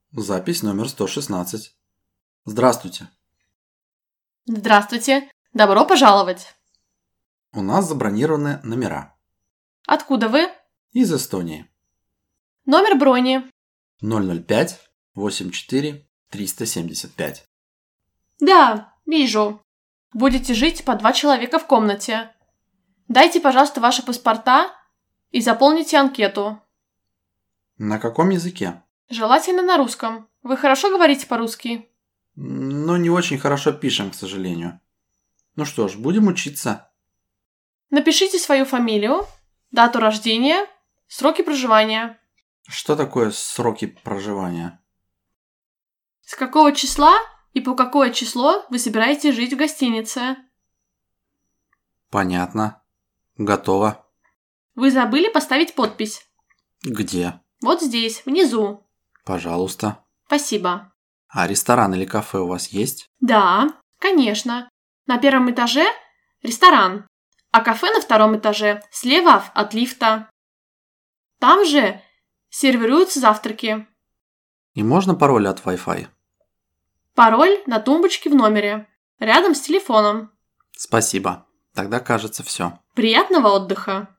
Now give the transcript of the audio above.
Запись номер 116. Здравствуйте. Здравствуйте. Добро пожаловать. У нас забронированы номера. Откуда вы? Из Эстонии. Номер брони. 005 84 375. Да, вижу. Будете жить по 2 человека в комнате. Дайте, пожалуйста, ваши паспорта и заполните анкету. На каком языке? Желательно на русском. Вы хорошо говорите по-русски? Но не очень хорошо пишем, к сожалению. Ну что ж, будем учиться. Напишите свою фамилию, дату рождения, сроки проживания. Что такое сроки проживания? С какого числа и по какое число вы собираетесь жить в гостинице? Понятно. Готово. Вы забыли поставить подпись? Где? Вот здесь, внизу. Пожалуйста. Спасибо. А ресторан или кафе у вас есть? Да, конечно. На первом этаже ресторан, а кафе на втором этаже слева от лифта. Там же сервируются завтраки. И можно пароль от Wi-Fi? Пароль на тумбочке в номере, рядом с телефоном. Спасибо. Тогда кажется все. Приятного отдыха!